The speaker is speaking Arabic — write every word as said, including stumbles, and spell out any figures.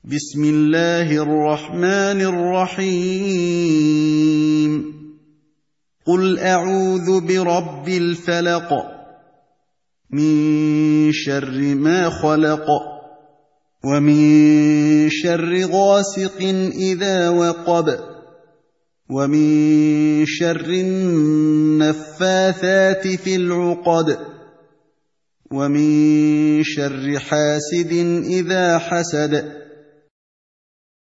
بسم الله الرحمن الرحيم قل أعوذ برب الفلق من شر ما خلق ومن شر غاسق إذا وقب ومن شر النفاثات في العقد ومن شر حاسد إذا حسد